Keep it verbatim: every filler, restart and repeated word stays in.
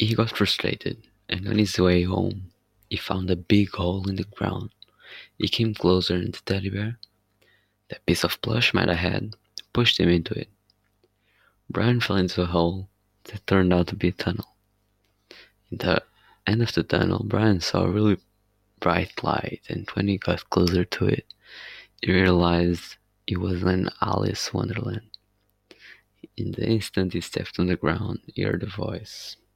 He got frustrated, and on his way home, he found a big hole in the ground. He came closer, and the teddy bear, that piece of plush Mad had, pushed him into it. Brian fell into a hole that turned out to be a tunnel. In the end of the tunnel, Brian saw a really bright light, and when he got closer to it, he realized he was in Alice Wonderland. In the instant he stepped on the ground, he heard a voice.